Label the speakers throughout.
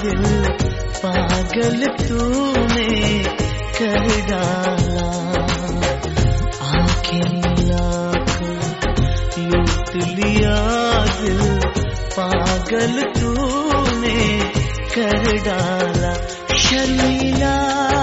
Speaker 1: दिल पागल तूने कर डाला। आंखें मिलाकर लूट लिया दिल पागल तूने कर डाला। शर्मिला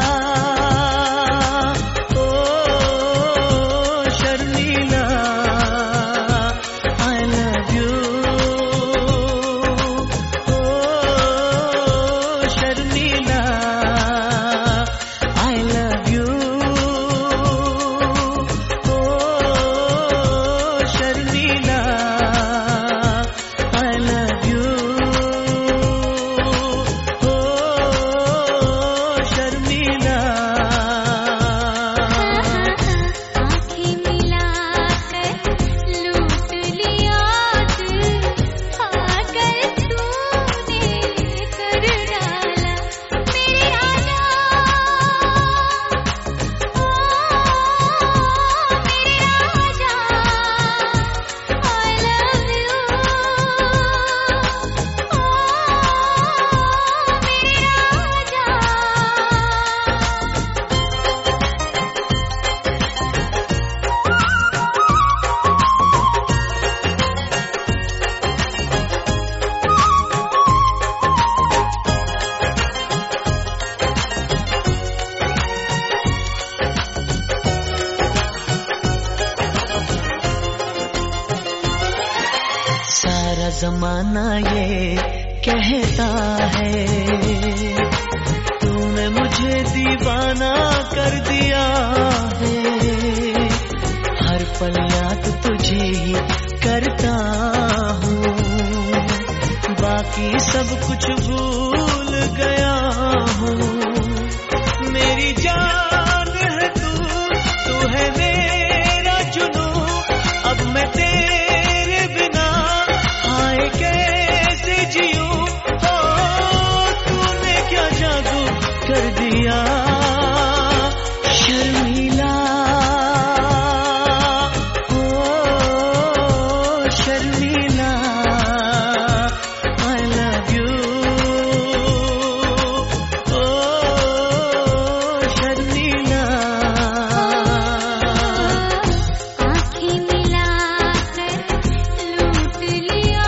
Speaker 1: जमाना ये कहता है तूने मुझे दीवाना कर दिया है। हर पल याद तुझे ही करता हूँ, बाकी सब कुछ भूल गया हूँ। मेरी जान है तू, तू है मेरा जुनू, अब मैं तेरे बिना कैसे जीऊं। हो तूने क्या जादू कर दिया। शर्मिला ओ शर्मिला I love you ओ शर्मिला।
Speaker 2: आँखें मिलाकर लूट लिया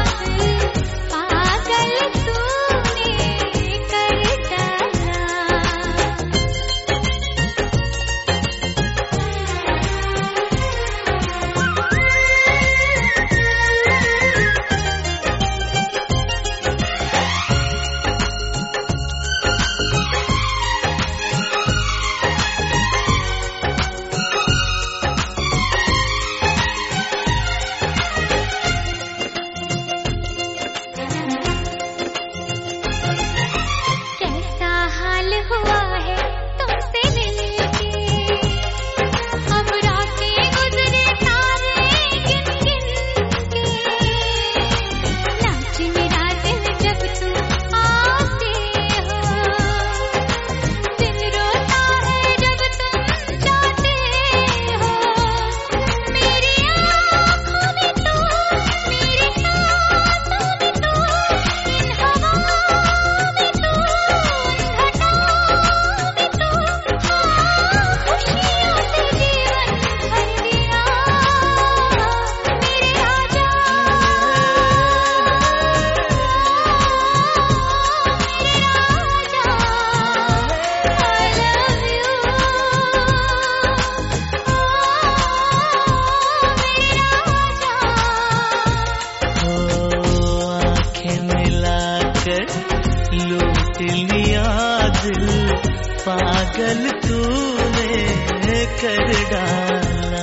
Speaker 1: लूट लिया दिल पागल तूने कर डाला।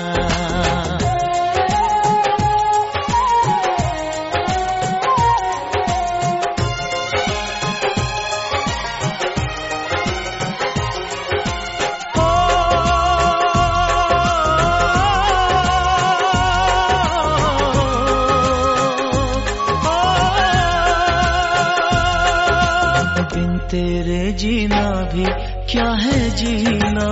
Speaker 1: तेरे जीना भी क्या है जीना,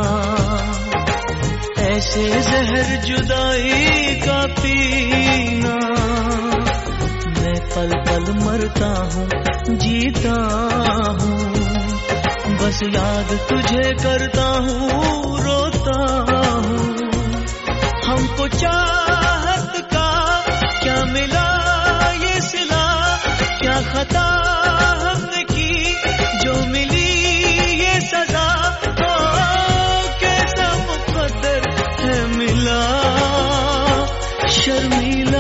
Speaker 1: ऐसे जहर जुदाई का पीना। मैं पल पल साल मरता हूँ जीता हूँ, बस याद तुझे करता हूँ रोता हूँ। हमको चाहत का क्या मिला ये सिला, क्या खता हमने की जो मिली ये सजा। कैसा मुकद्दर है मिला, शर्मीला